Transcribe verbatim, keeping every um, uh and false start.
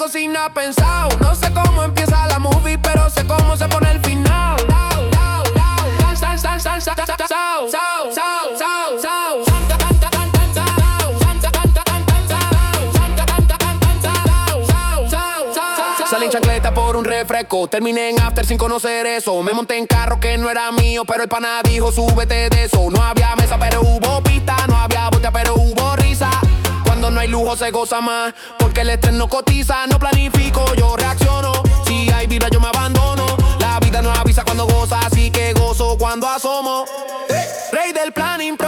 eso sin nada pensado. No sé cómo empieza la movie, pero sé cómo se pone el final. Salí en chancleta por un refresco, terminé en after sin conocer eso. Me monté en carro que no era mío, pero el pana dijo súbete de eso. No había mesa pero hubo pista, no había botella pero hubo risa. Cuando no hay lujo se goza más, porque el estrés no cotiza. No planifico, yo reacciono. Si hay vida yo me abandono. La vida no avisa cuando goza, así que gozo cuando asomo. Rey del plan impro.